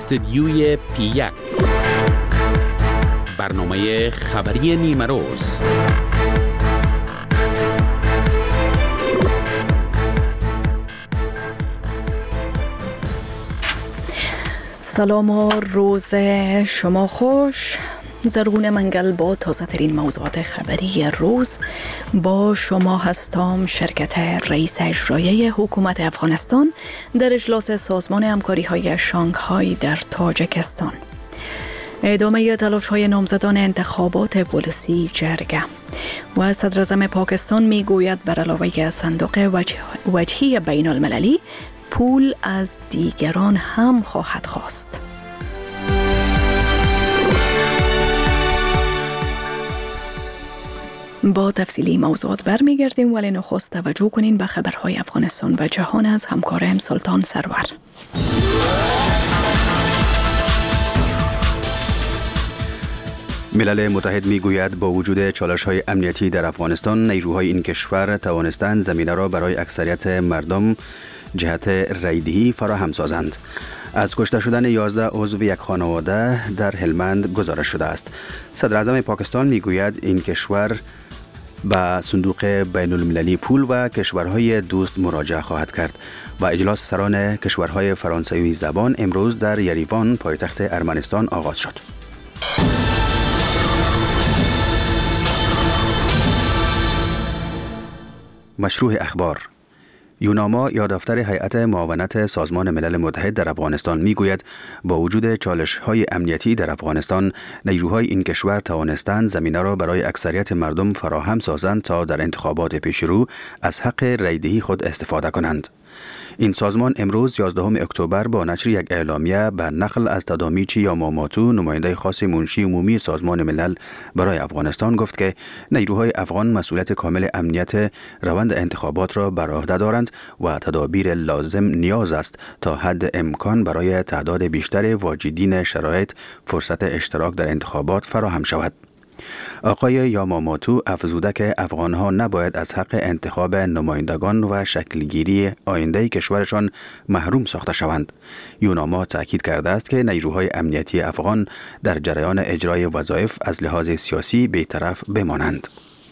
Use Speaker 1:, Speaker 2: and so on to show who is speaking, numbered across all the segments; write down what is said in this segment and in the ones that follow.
Speaker 1: استدیوی پی1 برنامه خبری نیمه روز.
Speaker 2: سلام و روز شما خوش. زرغون منگل با تازه ترین موضوعات خبری روز با شما هستم. شرکت رئیس اجرایی حکومت افغانستان در اجلاس سازمان همکاری های شانگهای در تاجیکستان. ادامه تلاش های نامزدان انتخابات پلیسی جرگه و صدر اعظم پاکستان می گوید بر علاوه صندوق وجهی بین المللی پول از دیگران هم خواهد خواست. با تفصیلی موضوعات برمیگردیم، ولی نخست توجه کنین به خبرهای افغانستان و جهان از همکارم سلطان سرور.
Speaker 3: ملل متحد میگوید با وجود چالش‌های امنیتی در افغانستان، نیروهای این کشور توانستند زمینه را برای اکثریت مردم جهت رایدهی فراهم سازند. از کشته شدن 11 عضو یک خانواده در هلمند گزارش شده است. صدر اعظم پاکستان میگوید این کشور به صندوق بین المللی پول و کشورهای دوست مراجعه خواهد کرد. و اجلاس سران کشورهای فرانسوی زبان امروز در یریوان پایتخت ارمنستان آغاز شد. مشروع اخبار. یوناما یا دفتر هیئت معاونت سازمان ملل متحد در افغانستان میگوید با وجود چالش‌های امنیتی در افغانستان، نیروهای این کشور توانستند زمینه را برای اکثریت مردم فراهم سازند تا در انتخابات پیشرو از حق رایدهی خود استفاده کنند. این سازمان امروز 11 اکتبر با نشر یک اعلامیه به نقل از تدامیچی یاماماتو، نماینده خاص منشی عمومی سازمان ملل برای افغانستان، گفت که نیروهای افغان مسئولیت کامل امنیت روند انتخابات را بر عهده دارند و تدابیر لازم نیاز است تا حد امکان برای تعداد بیشتر واجدین شرایط فرصت اشتراک در انتخابات فراهم شود. آقای یاماماتو افزوده که افغانها نباید از حق انتخاب نمایندگان و شکلگیری آینده کشورشان محروم ساخته شوند. یوناما تاکید کرده است که نیروهای امنیتی افغان در جریان اجرای وظایف از لحاظ سیاسی بی‌طرف بمانند.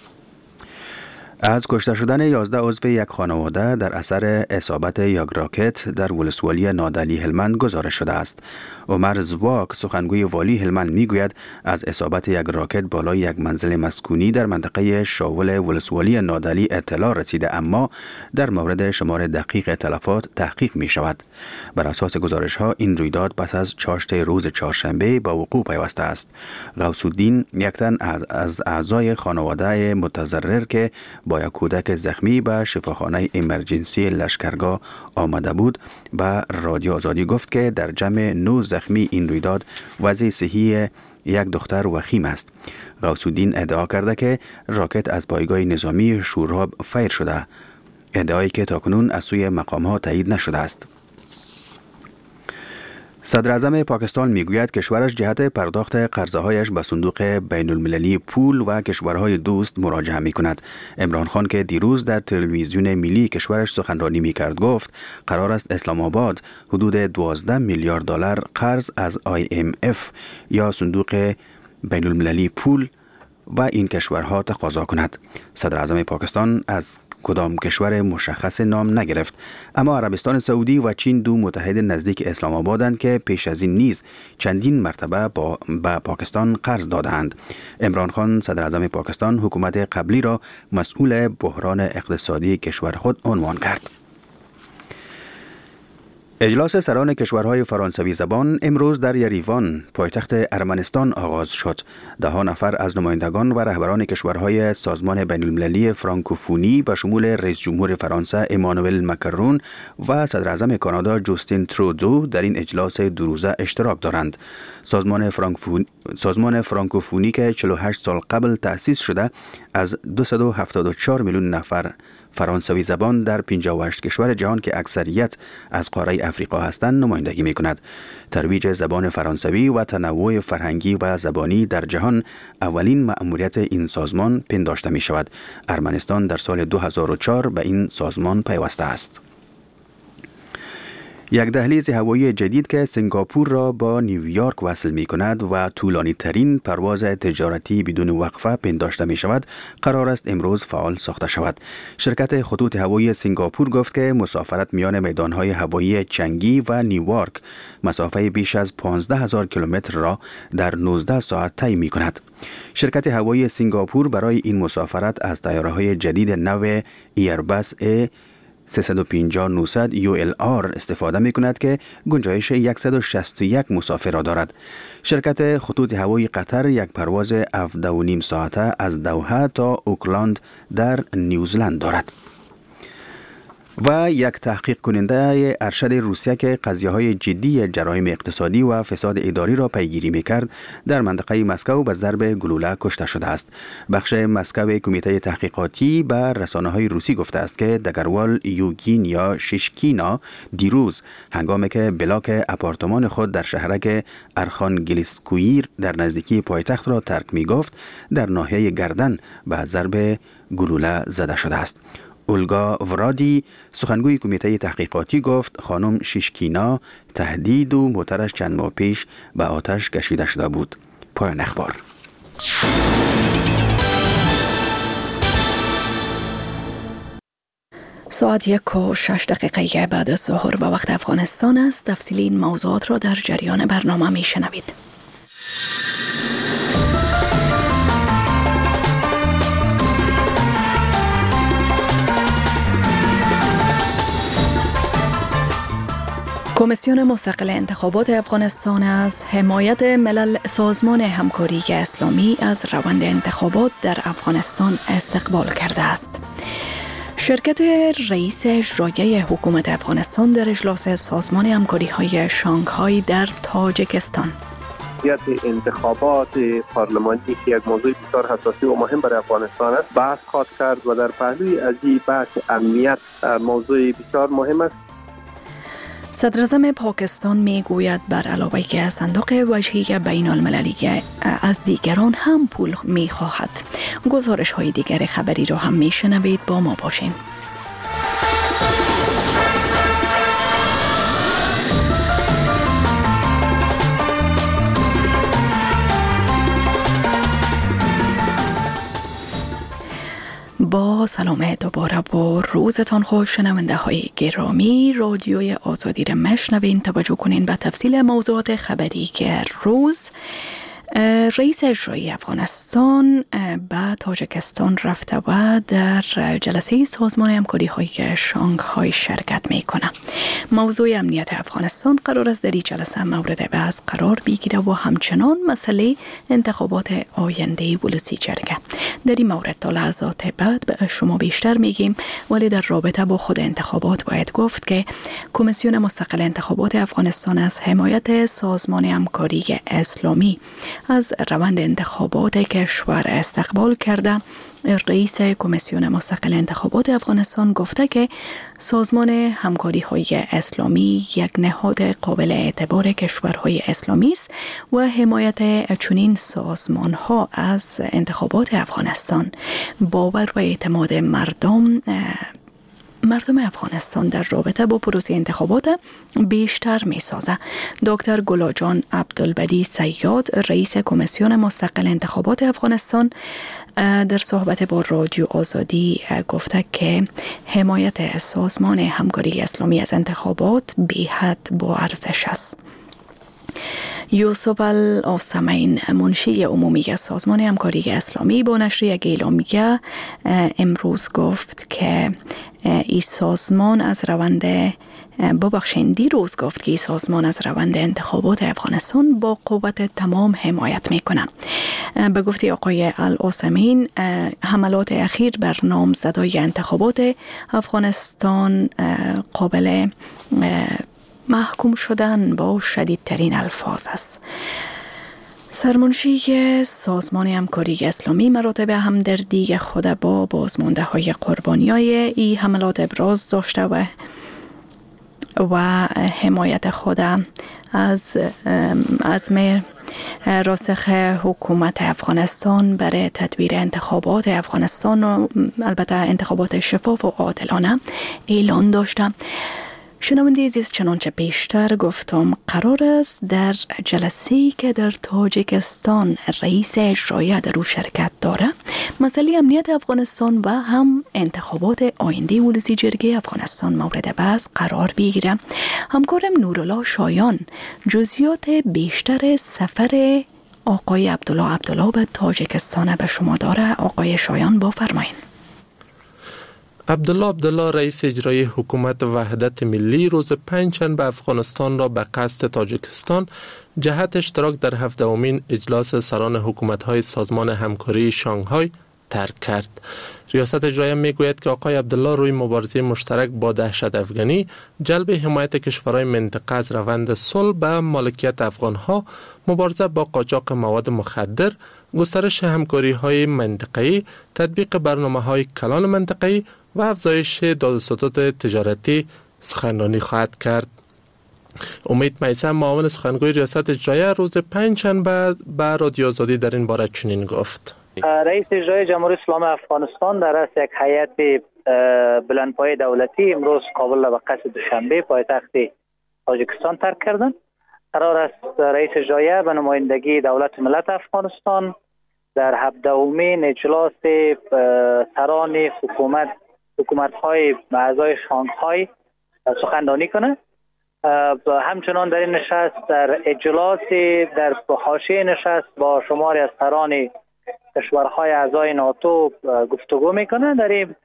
Speaker 3: از کشته شدن 11 عضو یک خانواده در اثر اصابت یک راکت در ولسوالی نادعلی هلمند گزارش شده است. عمر زواک، سخنگوی والی هلمند، میگوید از اصابت یک راکت بالای یک منزل مسکونی در منطقه شاول ولسوالی نادعلی اطلاع رسیده، اما در مورد شمار دقیق تلفات تحقیق می شود. بر اساس گزارش ها این رویداد پس از چاشت روز چهارشنبه با وقوع پیوسته است. غوث الدین، یک تن از اعضای خانواده متضرر که با یک کودک زخمی به شفاخانه امرجنسی لشکرگاه آمده بود، به رادیو آزادی گفت که در جمع 9 زخمی این رویداد وضع صحی یک دختر وخیم است. غوث الدین ادعا کرده که راکت از پایگاه نظامی شوراب فیر شده، ادعایی که تاکنون از سوی مقام‌ها تایید نشده است. صدر اعظم پاکستان میگوید کشورش جهت پرداخت قرضه‌هایش به صندوق بین المللی پول و کشورهای دوست مراجعه می‌کند. عمران خان که دیروز در تلویزیون ملی کشورش سخنرانی می‌کرد گفت قرار است اسلام آباد حدود 12 میلیارد دلار قرض از IMF یا صندوق بین المللی پول و این کشورها تقاضا کند. صدر اعظم پاکستان از کدام کشور مشخص نام نگرفت، اما عربستان سعودی و چین دو متحد نزدیک اسلام آبادند که پیش از این نیز چندین مرتبه به پاکستان قرض دادند. عمران خان، صدر اعظم پاکستان، حکومت قبلی را مسئول بحران اقتصادی کشور خود عنوان کرد. اجلاس سران کشورهای فرانسوی زبان امروز در یریوان پایتخت ارمنستان آغاز شد. 10 نفر از نمایندگان و رهبران کشورهای سازمان بین المللی فرانکوفونی به شمول رئیس جمهور فرانسه امانوئل مکرون و صدر اعظم کانادا جوستین ترودو در این اجلاس دو روزه اشتراک دارند. سازمان فرانکوفونی که 48 سال قبل تأسیس شده، از 274 میلیون نفر فرانسوی زبان در 58 کشور جهان که اکثریت از قاره افریقا هستند نمایندگی می کند. ترویج زبان فرانسوی و تنوع فرهنگی و زبانی در جهان اولین مأموریت این سازمان پنداشته می شود. ارمنستان در سال 2004 به این سازمان پیوسته است. یک دهلیز هوایی جدید که سنگاپور را با نیویورک وصل می کند و طولانی ترین پرواز تجارتی بدون وقفه پنداشته می شود قرار است امروز فعال ساخته شود. شرکت خطوط هوایی سنگاپور گفت که مسافرت میان میدانهای هوایی چنگی و نیویورک مسافه بیش از 15,000 کیلومتر را در 19 ساعت طی می کند. شرکت هوایی سنگاپور برای این مسافرت از طیاره‌های جدید نو ایربس A350-900 ULR استفاده می کند که گنجایش 161 مسافر را دارد. شرکت خطوط هوایی قطر یک پرواز 17.5 ساعته از دوحه تا اوکلند در نیوزلند دارد. و یک تحقیق کننده ارشد روسیه که قضیه‌های جدی جرایم اقتصادی و فساد اداری را پیگیری می‌کرد در منطقه مسکو به ضرب گلوله کشته شده است. بخش مسکو کمیته تحقیقاتی به رسانه‌های روسی گفته است که دگروال یوگینیا شیشکینا دیروز هنگامی که بلاک آپارتمان خود در شهرک ارخانگلسکویر در نزدیکی پایتخت را ترک می‌گفت در ناحیه گردن به ضرب گلوله زده شده است. اولگا ورادی سخنگوی کمیته تحقیقاتی گفت خانم شیشکینا تهدید و موترش چند ماه پیش به آتش کشیده شده بود. پایان اخبار.
Speaker 2: ساعت 1:06 بعد از ظهر به وقت افغانستان است. تفصیل این موضوعات را در جریان برنامه می شنوید. کمیسیون مستقل انتخابات افغانستان از حمایت ملل سازمان همکاری اسلامی از روند انتخابات در افغانستان استقبال کرده است. شرکت رئیس اجرایی حکومت افغانستان در اجلاس سازمان همکاری‌های شانگهای در تاجیکستان
Speaker 4: انتخابات پارلمانی که یک موضوع بسیار حساسی و مهم برای افغانستان است بحث خواهد کرد و در پهلوی از این بحث امنیت موضوع بسیار مهم است.
Speaker 2: صدراعظم پاکستان میگوید بر علاوه که صندوق وجهی بین المللی از دیگران هم پول میخواهد. گزارش های دیگر خبری را هم میشنوید، با ما باشین. با سلام دوباره با روزتان خوش شنونده های گرامی رادیوی آزادی را مشنوین. توجه کنین به تفصیل موضوعات خبری که روز رئیس اجرایی افغانستان به تاجیکستان رفته و در جلسه سازمان همکاری‌های شانگهای شرکت میکنه. موضوع امنیت افغانستان قرار است در این جلسه مورد بحث قرار بگیره و همچنان مسئله انتخابات آینده بلوچستان. در این مورد تا لحظات بعد به شما بیشتر میگیم، ولی در رابطه با خود انتخابات باید گفت که کمیسیون مستقل انتخابات افغانستان از حمایت سازمان همکاری اسلامی از روند انتخابات کشور استقبال کرده. رئیس کمیسیون مستقل انتخابات افغانستان گفته که سازمان همکاری‌های اسلامی یک نهاد قابل اعتبار کشورهای اسلامی است و حمایت چنین سازمان‌ها از انتخابات افغانستان باور و اعتماد مردم افغانستان در رابطه با پروسه انتخابات بیشتر می سازه. دکتر گلاجان عبدالبدی سیاد رئیس کمیسیون مستقل انتخابات افغانستان در صحبت با رادیو آزادی گفته که حمایت سازمان همکاری اسلامی از انتخابات بی‌حد با ارزش است. یوسف الآسمین منشی عمومی سازمان همکاری اسلامی با نشر یک اعلامیه امروز گفت که این سازمان از روند دیروز گفت که این سازمان از روند انتخابات افغانستان با قوت تمام حمایت میکنه. به گفته آقای الآسمین حملات اخیر بر نامزدای انتخابات افغانستان قابل محکوم شدن با شدیدترین الفاظ است. سرمنشی سازمان همکاری اسلامی مراتب همدردی خود با بازمانده های قربانیای این حملات ابراز داشته و حمایت خود از عزم راسخ حکومت افغانستان برای تدبیر انتخابات افغانستان و البته انتخابات شفاف و عادلانه اعلان داشته. شنونده عزیز، چنانچه پیشتر گفتم قرار است در جلسه‌ای که در تاجیکستان رئیس اجرایی در او شرکت داره مسئله امنیت افغانستان و هم انتخابات آینده ولسی جرگه افغانستان مورد بحث قرار بگیره. همکارم نورالله شایان جزئیات بیشتر سفر آقای عبدالله به تاجیکستان به شما داره. آقای شایان بفرمایید.
Speaker 5: عبدالله رئیس اجرایی حکومت وحدت ملی روز پنجشنبه افغانستان را به قصد تاجیکستان جهت اشتراک در 17مین اجلاس سران حکومت‌های سازمان همکاری شانگهای ترک کرد. ریاست اجرایی میگوید که آقای عبدالله روی مبارزه مشترک با دهشت افغانی، جلب حمایت کشورهای منطقه از روند صلح به مالکیت افغانها، مبارزه با قاچاق مواد مخدر، گسترش همکاری‌های منطقه‌ای، تطبیق برنامه‌های کلان منطقه‌ای و افزایش دادوستد تجارتی سخنرانی خواهد کرد. امید میثم معاون سخنگوی ریاست اجرایی روز پنجشنبه به رادیو آزادی در این باره چنین گفت:
Speaker 6: رئیس اجرایی جمهوری اسلامی افغانستان در رأس یک هیئت بلندپایه دولتی امروز کابل را به قصد دوشنبه پایتخت تاجیکستان ترک کردند. قرار است رئیس اجرایی به نمایندگی دولت ملت افغانستان در 17مین اجلاس سران حکومت‌های اعضای شانگهای سخنرانی کنه. همچنان در این نشست در اجلاس در حاشیه نشست با شماری از سران کشورهای اعضای ناتو گفتگو میکنه.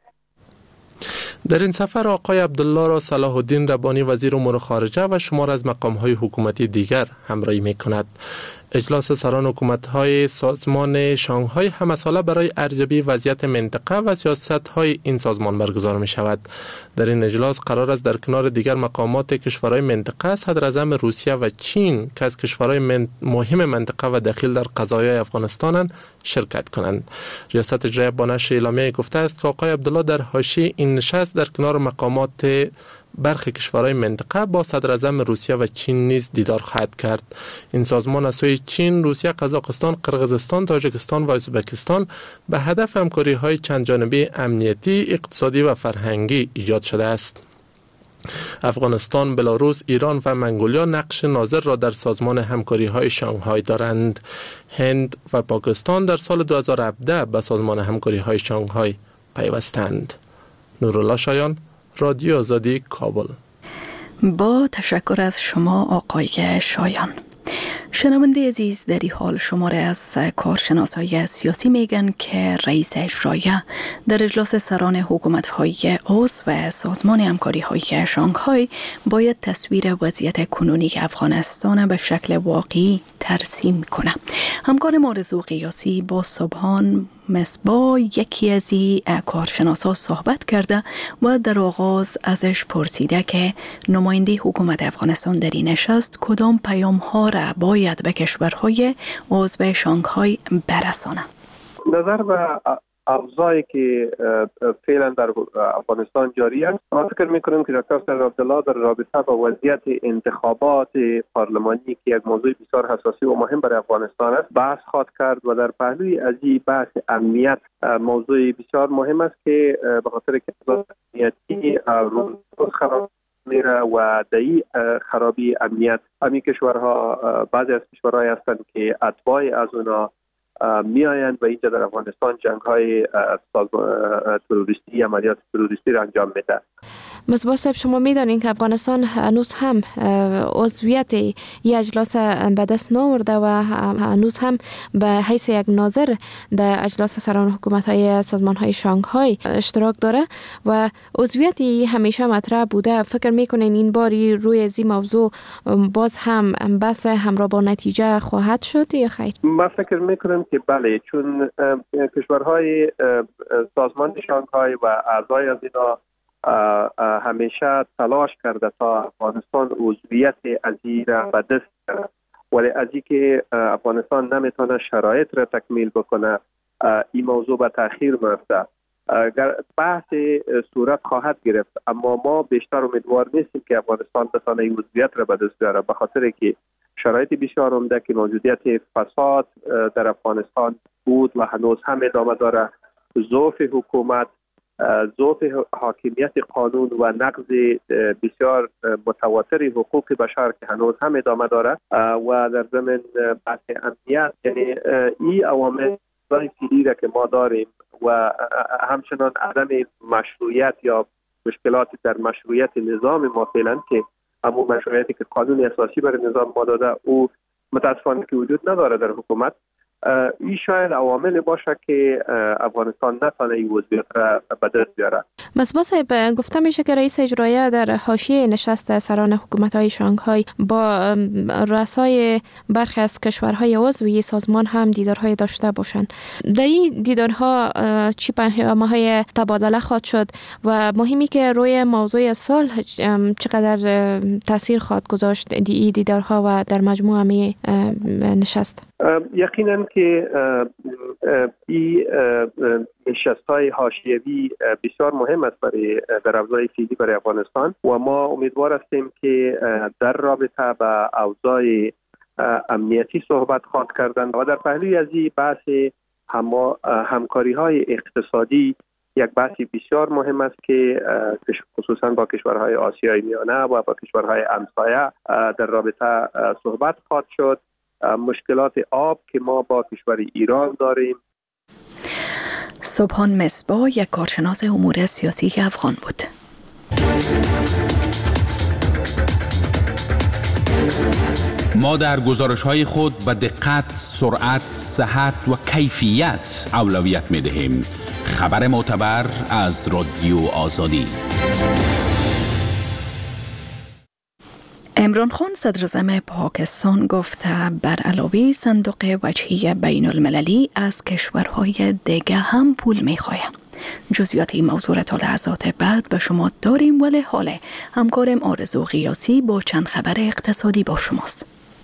Speaker 5: در این سفر آقای عبدالله را صلاح الدین ربانی وزیر امور خارجه و شمار از مقام‌های حکومتی دیگر همراهی میکند. اجلاس سران حکومت‌های سازمان شانگهای همساله برای ارزیابی وضعیت منطقه و سیاست‌های این سازمان برگزار می‌شود. در این اجلاس قرار است در کنار دیگر مقامات کشورهای منطقه صدراعظم روسیه و چین که از کشورهای مهم منطقه و دخیل در قضایای افغانستانند شرکت کنند. ریاست اجرایی با نشر اعلامیه گفته است که آقای عبدالله در حاشیه این نشست در کنار مقامات برخی کشورهای منطقه با صدراعظم روسیه و چین نیز دیدار خواهد کرد. این سازمان از سوی چین، روسیه، قزاقستان، قرقیزستان، تاجیکستان و ازبکستان به هدف همکاری‌های چندجانبه امنیتی، اقتصادی و فرهنگی ایجاد شده است. افغانستان، بلاروس، ایران و منگولیا نقش ناظر را در سازمان همکاری‌های شانگهای دارند. هند و پاکستان در سال 2017 به سازمان همکاری‌های شانگهای پیوستند. نورالله شایان، رادیو آزادی، کابل.
Speaker 2: با تشکر از شما آقای شایان. شنونده عزیز، در این حال شماره از کارشناسای سیاسی میگن که رئیس اجرایی در اجلاس سران حکومت‌های عضو و سازمان همکاری‌های شانگهای باید تصویر وضعیت کنونی افغانستان به شکل واقعی ترسیم کنه. همکار آرزو قیاسی با سبحان مصباح یکی از این کارشناسا صحبت کرده و در آغاز ازش پرسیده که نماینده حکومت افغانستان در این نشست کدام پیام‌ها را باید به کشورهای عضو شانگهای برسانه.
Speaker 4: نظر به اوضاعی که فعلا در افغانستان جاری است، ما فکر می‌کنیم که دکتر عبدالله در رابطه با وضعیت انتخابات پارلمانی که یک موضوع بسیار حساسی و مهم برای افغانستان است بحث خواهد کرد و در پهلوی از این بحث امنیت موضوع بسیار مهم است که به خاطر که امنیتی روز خراب میره و دایی خرابی امنیت همین کشورها بعضی از کشورهای هستند که اتباع از اونا میآیند و اینجا در افغانستان جنگ‌های تروریستی، عملیات تروریستی را انجام میده.
Speaker 7: مصباح صاحب، شما میدانید که افغانستان هنوز هم عضویت یک اجلاس به دست نآورده و هنوز هم به حیث یک ناظر در اجلاس سران حکومت‌های سازمان‌های شانگهای اشتراک داره و عضویت همیشه مطرح بوده. فکر میکنین این باری روی از این موضوع باز هم بحث همراه با نتیجه خواهد شد یا خیر؟
Speaker 4: من فکر میکنم که بله، چون کشورهای سازمان شانگهای و اعضای از اینا همیشه تلاش کرده تا افغانستان عضویت از این را به دست بیاره، ولی از اینکه افغانستان نمیتونه شرایط را تکمیل بکنه این موضوع به تأخیر میفته. بحث صورت خواهد گرفت، اما ما بیشتر امیدوار نیستیم که افغانستان بتونه این عضویت را به دست بیاره، به خاطر که شرایط بسیار عمده که موجودیت فساد در افغانستان بود و هنوز هم ادامه داره، ضعف حکومت ضعف حاکمیت قانون و نقض بسیار متواتر حقوق بشر که هنوز هم ادامه داره و در ضمن بحث امنیت، یعنی این عوامل فعلی را که ما داریم و همچنان عدم مشروعیت یا مشکلات در مشروعیت نظام ما فعلا که همون مشروعیتی که قانون اساسی برای نظام ما داده او متاسفانه که وجود نداره در حکومت. این شاید عوامل باشه که افغانستان نتونه این وضعیت را به دست بیاره.
Speaker 7: مصباح صاحب، گفته میشه که رئیس اجرایی در حاشیه نشست سران حکومت‌های شانگهای با رؤسای برخی از کشورهای عضو سازمان هم دیدارهای داشته باشند. در این دیدارها چی پیام‌های تبادله خواهد شد و مهمی که روی موضوع صلح چقدر تاثیر خواهد گذاشت این دیدارها و در مجموع همه نشست؟
Speaker 4: یقینا که این نشست‌های حاشیه‌ای بسیار مهم است برای در اوضاع فعلی برای افغانستان و ما امیدوار هستیم که در رابطه با اوضاع امنیتی صحبت خواهد کردن و در پهلوی از این بحث همکاری‌های اقتصادی یک بحثی بسیار مهم است که خصوصا با کشورهای آسیای میانه و با کشورهای همسایه در رابطه صحبت خواهد شد. مشکلات آب که ما با کشور ایران داریم.
Speaker 2: سبحان مصباح یک کارشناس امور سیاسی افغان بود.
Speaker 1: ما در گزارش‌های خود به دقت، سرعت، صحت و کیفیت اولویت می‌دهیم. خبر معتبر از رادیو آزادی.
Speaker 2: عمران خان صدر اعظم پاکستان گفته بر علاوه صندوق وجهی بین المللی از کشورهای دیگه هم پول می‌خواهد. جزئیات این موضوع تا لحظات بعد به شما داریم، ولی حالا همکارم آرزو غیاسی با چند خبر اقتصادی با شماست.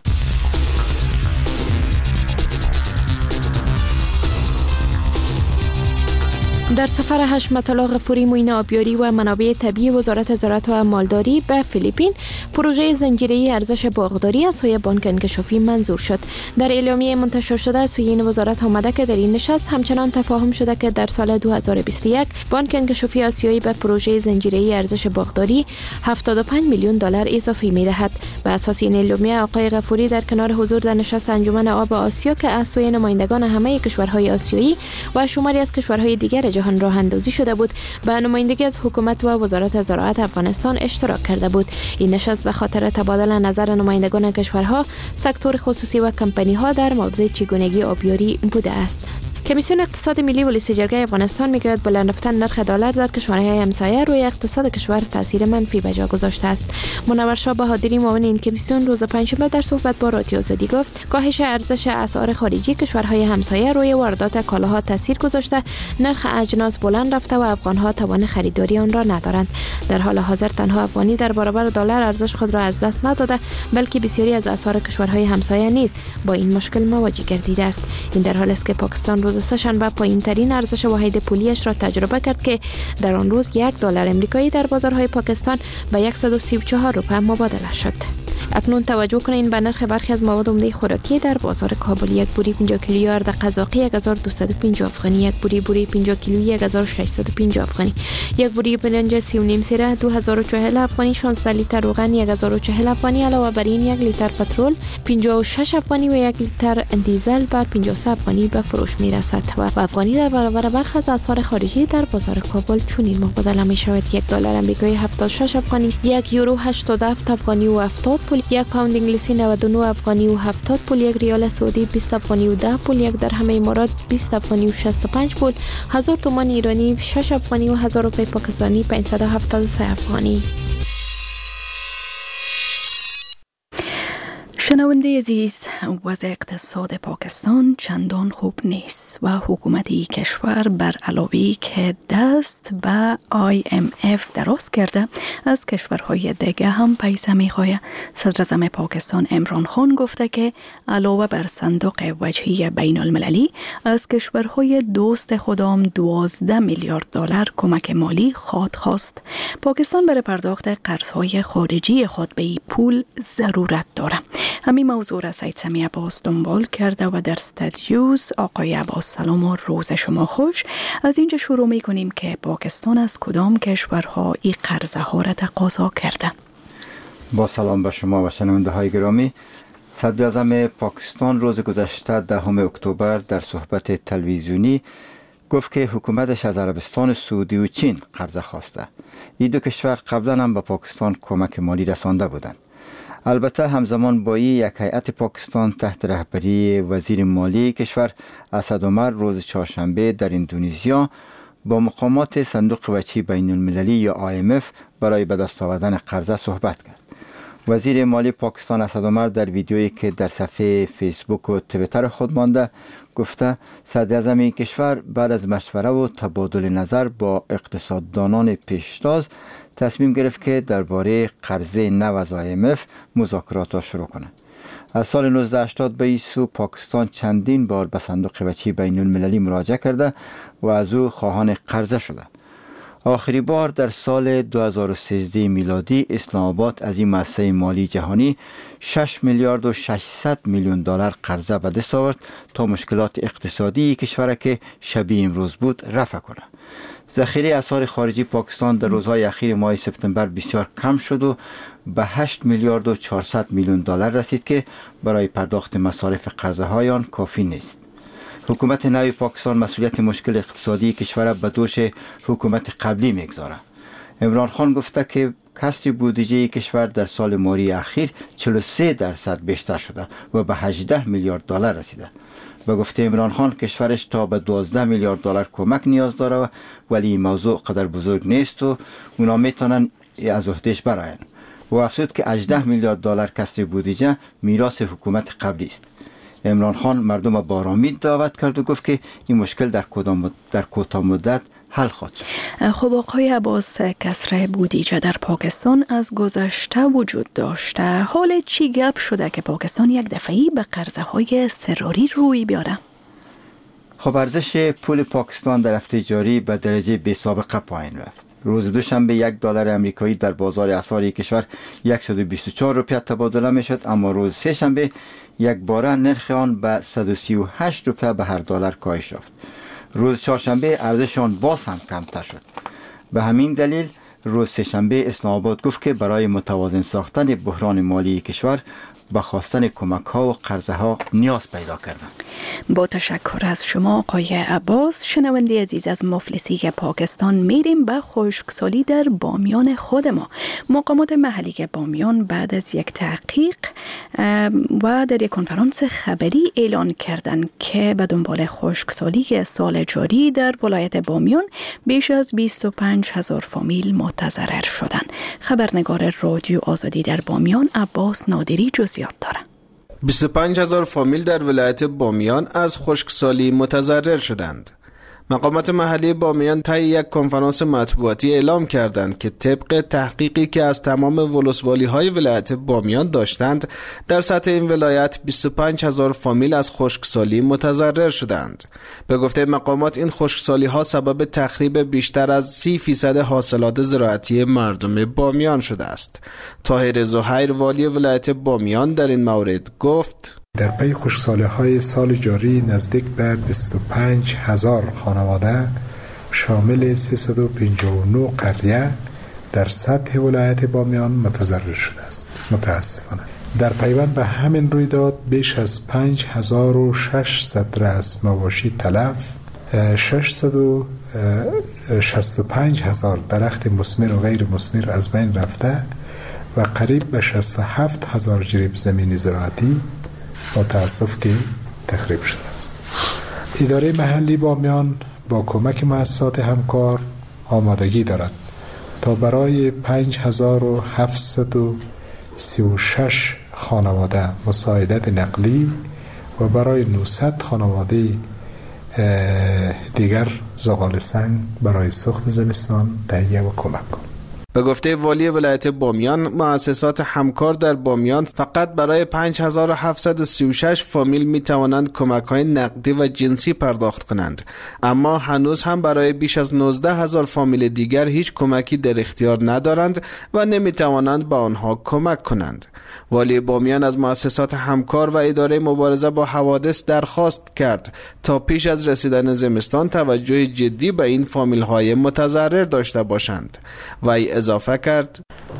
Speaker 7: در سفر حشمت الله غفوری معین آبیاری و منابع طبیعی وزارت زراعت و مالداری به فیلیپین، پروژه زنجیره‌ای ارزش باغداری از سوی بانک انکشافی منظور شد. در اعلامیه منتشر شده از سوی این وزارت آمده که در این نشست همچنان تفاهم شده که در سال 2021 بانک انکشافی آسیایی به پروژه زنجیره‌ای ارزش باغداری 75 میلیون دلار اضافی می‌دهد. به اساس این اعلامیه آقای غفوری در کنار حضور در نشست انجمن آب آسیا که از سوی نمایندگان همه کشورهای آسیایی و شماری از کشورهای دیگر جهان راه اندازی شده بود، به نمایندگی از حکومت و وزارت زراعت افغانستان اشتراک کرده بود. این نشست به خاطر تبادل نظر نمایندگان کشورها، سکتور خصوصی و کمپانی‌ها در مورد چگونگی آبیاری بوده است. کمیسیون اقتصاد ملی و لیست جرگه افغانستان میگوید بلند رفتن نرخ دلار در کشورهای همسایه روی اقتصاد کشور تاثیر منفی به جا گذاشته است. منور شاه بهادری معاون این کمیسیون روز پنجشنبه در صحبت با رادیو آزادی گفت کاهش ارزش اسعار خارجی کشورهای همسایه روی واردات کالاها تاثیر گذاشته، نرخ اجناس بلند رفته و افغانها توان خریداری آن را ندارند. در حال حاضر تنها افغانی در برابر دلار ارزش خود را از دست نداده، بلکه بسیاری از اسعار کشورهای همسایه نیز با این مشکل مواجه گردیده است. این در حالی است که پاکستان روز سه‌شنبه پایین‌ترین ارزش واحد پولیش را تجربه کرد که در آن روز $1 آمریکایی در بازارهای پاکستان به 134 روپیه مبادله شد. اکنون توجه کنید به نرخ برخی از مواد عمده خوراکی در بازار کابل. یک بوری 50 کیلویی ارد قزاقی 1250 افغانی، یک بوری 50 کیلویی 1650 افغانی، یک بوری برنج 3.5 سیره 2040 افغانی، 16 لیتر روغن 1040 افغانی، علاوه بر این 1 لیتر پترول 56 افغانی و 1 لیتر دیزل بر 53 افغانی به فروش میرسد و افغانی در برابر برخی از اسعار خارجی در بازار کابل چنین مبادله می شود: $1 آمریکایی 76 افغانی، 1 یورو 87 افغانی و 70 پول، 1 پوند انگلیسی 99 افغانی و 70 پول، 1 ریال سعودی 20 افغانی و 10 پول، 1 درهم امارات 20 افغانی و 65 پول، 1000 تومان ایرانی 6 افغانی و 1000 روپیه پاکستانی 573 افغانی.
Speaker 2: شنونده عزیز، وضع اقتصاد پاکستان چندان خوب نیست و حکومتی کشور بر علاوه که دست به IMF دراز کرده، از کشورهای دیگه هم پیسه می‌خواهد. صدر اعظم پاکستان عمران خان گفته که علاوه بر صندوق وجهی بین المللی از کشورهای دوست خودم 12 میلیارد دلار کمک مالی خواست. پاکستان برای پرداخت قرض‌های خارجی خود به این پول ضرورت دارد. همین موضوع را سید سمی عباس دنبال کرده و در استودیوز. آقای عباس سلام و روز شما خوش. از اینجا شروع می کنیم که پاکستان از کدام کشورها این قرضه ها را تقاضا کرده؟
Speaker 8: با سلام به شما و شنونده های گرامی. صدر اعظم پاکستان روز گذشته 10 اکتبر در صحبت تلویزیونی گفت که حکومتش از عربستان سعودی و چین قرضه خواسته. این دو کشور قبلا هم به پاکستان کمک مالی رسانده بودند. البته همزمان با یک هیئت پاکستان تحت رهبری وزیر مالی کشور اسد عمر روز چهارشنبه در اندونزیا با مقامات صندوق وجهی بین المللی یا IMF برای به دست آوردن قرضه صحبت کرد. وزیر مالی پاکستان اسد عمر در ویدیویی که در صفحه فیسبوک و توییتر خود مانده گفته صدر اعظم این کشور بعد از مشوره و تبادل نظر با اقتصاددانان پیشتاز تصمیم گرفت که درباره قرضه نو از IMF مذاکرات را شروع کنند. از سال 1980 به این سو پاکستان چندین بار به صندوق وجهی بین المللی مراجعه کرده و از او خواهان قرضه شده. آخری بار در سال 2013 میلادی اسلام آباد از این مؤسسه مالی جهانی 6 میلیارد و 600 میلیون دلار قرضه به دست آورد تا مشکلات اقتصادی کشور که شبیه امروز بود رفع کنه. ذخیره اسعار خارجی پاکستان در روزهای اخیر ماه سپتامبر بسیار کم شد و به 8 میلیارد و 400 میلیون دلار رسید که برای پرداخت مصارف قرضه های آن کافی نیست. حکومت نوی پاکستان مسئولیت مشکل اقتصادی کشور به دوش حکومت قبلی میگذاره. عمران خان گفته که کسر بودجه کشور در سال مالی اخیر 43% بیشتر شده و به 18 میلیارد دلار رسیده. به گفته عمران خان کشورش تا به 12 میلیارد دلار کمک نیاز داره ولی این موضوع قدر بزرگ نیست و اونا میتونن از عهدهش برآیند. و افزود که 18 میلیارد دلار کسر بودجه میراث حکومت قبلی است. عمران خان مردم با آرامی دعوت کرد و گفت که این مشکل در کوتاه مدت حل خواهد شد.
Speaker 2: خب آقای عباس، کسر بودجه در پاکستان از گذشته وجود داشته. حال چی گپ شده که پاکستان یک دفعی به قرضه های اضطراری روی بیاره؟
Speaker 8: خب ارزش پول پاکستان در هفته جاری به درجه بی سابقه پایین رفت. روز دوشنبه یک دلار امریکایی در بازار اسعار کشور 124 روپیه تبادله می شد، اما روز سه شنبه یک باره نرخ آن به 138 روپیه به هر دلار کاهش یافت. روز چهارشنبه ارزش آن باز هم کمتر شد. به همین دلیل روز سه شنبه اسلام آباد گفت که برای متوازن ساختن بحران مالی کشور با خواستن کمک ها و قرضه ها نیاز پیدا کردند.
Speaker 2: با تشکر از شما آقای عباس. شنونده عزیز، از مفلسی پاکستان میریم به خشکسالی در بامیان خود ما. مقامات محلی بامیان بعد از یک تحقیق و در یک کنفرانس خبری اعلان کردند که به دنبال خشکسالی سال جاری در ولایت بامیان بیش از 25,000 فامیل متضرر شدند. خبرنگار رادیو آزادی در بامیان عباس نادری جزئیات داره.
Speaker 9: 25,000 فامیل در ولایت بامیان از خشکسالی متضرر شدند. مقامات محلی بامیان طی یک کنفرانس مطبوعاتی اعلام کردند که طبق تحقیقی که از تمام ولسوالی‌های ولایت بامیان داشتند، در سطح این ولایت 25,000 فامیل از خشکسالی متضرر شدند. به گفته مقامات این خشکسالی‌ها سبب تخریب بیشتر از 30% حاصلات زراعتی مردم بامیان شده است. طاهر زهیر والی ولایت بامیان در این مورد گفت:
Speaker 10: در پی خشکسالی‌های سال جاری نزدیک به 25,000 خانواده شامل 359 قریه در سطح ولایت بامیان متضرر شده است. متاسفانه در پیوند به همین رویداد بیش از 5,600 رأس مواشی تلف، 665,000 درخت مثمر و غیر مثمر از بین رفته و قریب به 67,000 جریب زمین زراعتی با تأسف که تخریب شده است. اداره محلی بامیان با کمک مؤسسات همکار آمادگی دارد تا برای 5,736 خانواده مساعدت نقدی و برای 900 خانواده دیگر زغال سنگ برای سوخت زمستان تهیه و کمک کند.
Speaker 9: به گفته والی ولایت بامیان، مؤسسات همکار در بامیان فقط برای 5736 فامیل می توانند کمک‌های نقدی و جنسی پرداخت کنند، اما هنوز هم برای بیش از 19000 فامیل دیگر هیچ کمکی در اختیار ندارند و نمی توانند به آنها کمک کنند. والی بامیان از مؤسسات همکار و اداره مبارزه با حوادث درخواست کرد تا پیش از رسیدن زمستان توجه جدی به این فامیل‌های متضرر داشته باشند. و اضافه کرد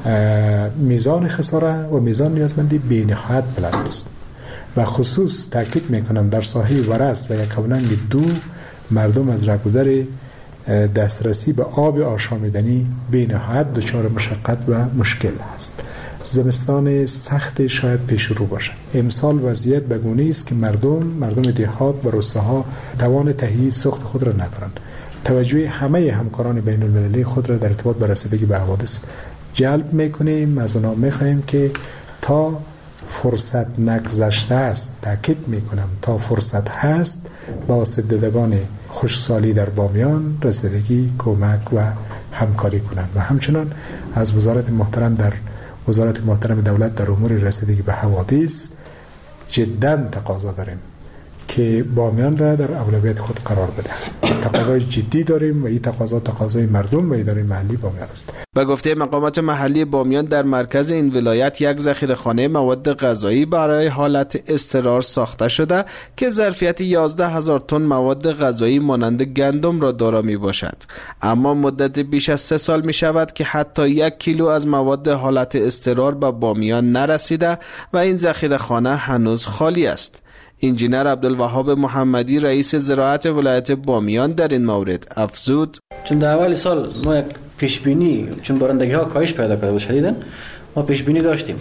Speaker 10: میزان خساره و میزان نیازمندی بی‌نهایت بلند است و خصوص تاکید میکنم در ساحه ورس و یکاولنگ 2 مردم از رهگذر دسترسی به آب آشامیدنی بی‌نهایت دچار مشقت و مشکل است. زمستان سخت شاید پیش رو باشد. امسال وضعیت به گونه‌ای است که مردم دیهات و روستاها توان تهیه سوخت خود را ندارند. توجه همه همکاران بین المللی خود را در ارتباط به رسیدگی به حوادث جلب میکنیم. از آنها میخواهیم که تا فرصت نگذشته است، تاکید میکنم تا فرصت هست، با آسیب دیدگان خشکسالی در بامیان رسیدگی، کمک و همکاری کنند و همچنان از وزارت محترم دولت در امور رسیدگی به حوادث جداً تقاضا داریم که بامیان را در اولویت خود قرار بده. تقاضای جدی داریم و این تقاضای مردم و اداره محلی بامیان است.
Speaker 9: به گفته مقامات محلی بامیان، در مرکز این ولایت یک ذخیره‌خانه مواد غذایی برای حالت اضطرار ساخته شده که ظرفیت 11000 تن مواد غذایی مانند گندم را دارا می باشد، اما مدت بیش از 3 سال می شود که حتی 1 کیلو از مواد حالت اضطرار به بامیان نرسیده و این ذخیره‌خانه هنوز خالی است. انجینر عبدالوهاب محمدی رئیس زراعت ولایت بامیان در این مورد افزود:
Speaker 11: چون در اول سال ما یک پیشبینی، چون بارندگی ها کاهش پیدا کرده بود شدیداً، ما پیشبینی داشتیم.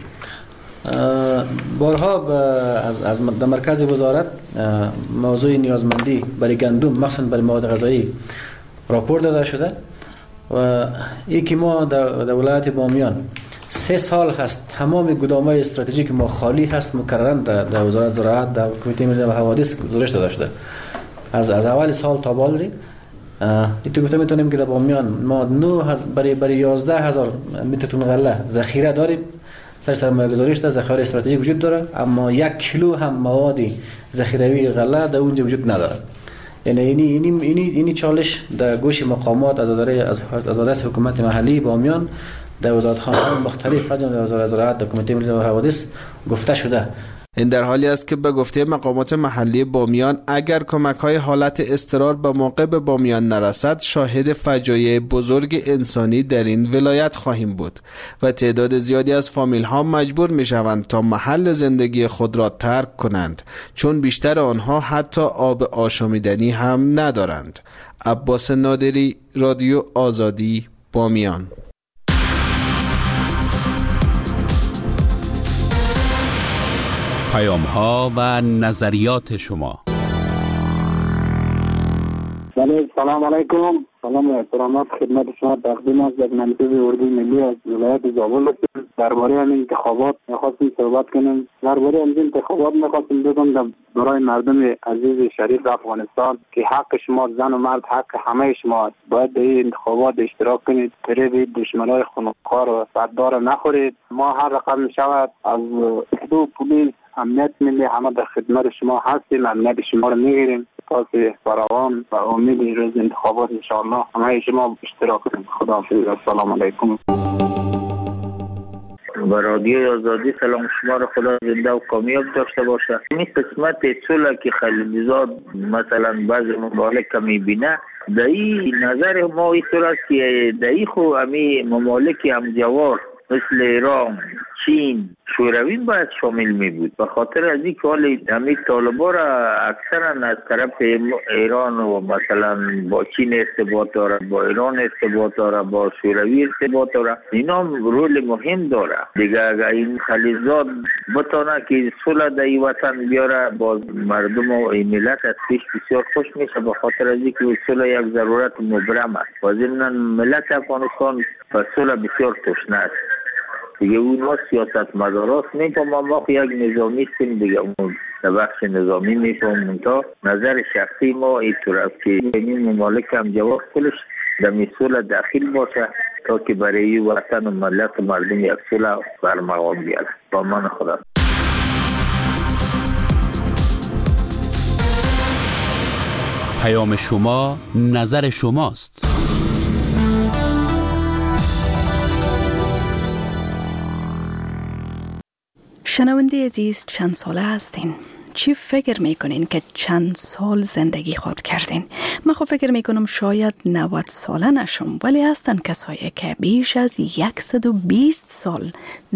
Speaker 11: بارها از مرکز وزارت موضوع نیازمندی برای گندم، مخصوصاً برای مواد غذایی، راپور داده شده و یکی ما در ولایت بامیان 3 سال هست تمام گدام‌های استراتژیک ما خالی هست، مکرراً در وزارت زراعت، در کمیته ملی حوادث گزارش داده شده. از اول سال تا بالری تو گفته میتونیم که در بامیان ما برای 11000 متر تن غله ذخیره داریم. سرمایه گذاری شده، ذخایر استراتژیک وجود داره، اما 1 کیلو هم مواد ذخیروی غله در اونجا وجود نداره. یعنی اینی چالش در گوش مقامات از دست حکومت محلی بامیان در وزارتخانه‌های مختلف، از جمله وزارت زراعت، در کمیته ملی حوادث گفته شده.
Speaker 9: این در حالی است که به گفته مقامات محلی بامیان اگر کمک‌های حالت اضطرار به موقع به بامیان نرسد، شاهد فجایع بزرگ انسانی در این ولایت خواهیم بود و تعداد زیادی از فامیل‌ها مجبور می‌شوند تا محل زندگی خود را ترک کنند، چون بیشتر آنها حتی آب آشامیدنی هم ندارند. عباس نادری، رادیو آزادی، بامیان.
Speaker 1: پیام‌ها و نظریات شما.
Speaker 12: سلام علیکم. سلام و احترامات خدمت شما تقدیم است. در منطقه اردوی ملی از ولایت زابل هستیم. درباره همین انتخابات می‌خواستیم صحبت کنیم. درباره همین انتخابات می‌خواستیم بگم برای مردم عزیز شریف افغانستان که حق شما، زن و مرد، حق همه شما، باید در این انتخابات اشتراک کنید. فریب دشمنای خونخوار و فدار نخورید. ما هر رقم می‌شود از دو پلیس، امنیت ملی، همه در خدمت شما هستیم. امنیت شما رو می‌گیریم. پاس فراوان و امید روز انتخابات انشاءالله همه شما اشتراک کنید. خداحافظ. السلام علیکم.
Speaker 13: و رادیو آزادی سلام شما رو خدا زنده و کامیاب داشته باشه. این قسمت صلح که خلیلزاد مثلا بعضی ممالک میبینه، در این نظر ما اینطور است که در این خو امی ممالک همجوار مثل ایران، چین، شوروی باید شامل می بود. به خاطر از این که حالی همین طالبا را اکثرا از طرف ایران و مثلا با چین ارتباط داره، با ایران ارتباط داره، با شوروی ارتباط داره، اینا رول مهم داره. دیگه اگر این خلیلزاد بتانه که صلح در این وطن بیاره، با مردم و ملت از پیش بسیار خوش میشه. به خاطر از این که صلح یک ضرورت مبرم است و ضمناً ملت افغانستان به صلح بسیار تشنه است. دیگه اونها سیاست مداراست میفهمم، ما یک نظامی هستیم دیگه، اون در بخش نظامی میفهمم. تا نظر شخصی ما اینطور است که این ممالک هم جواب کلش در صلح داخل باشه تا که برای وطن و ملت و مردم یک صلح بر مقام بیاره. با من خدا.
Speaker 1: پیام شما نظر شماست.
Speaker 2: شنونده عزیز، چند ساله هستین؟ چی فکر میکنین که چند سال زندگی خود کردین؟ من خود فکر میکنم شاید 90 ساله نشم، ولی هستن کسایی که بیش از 120 سال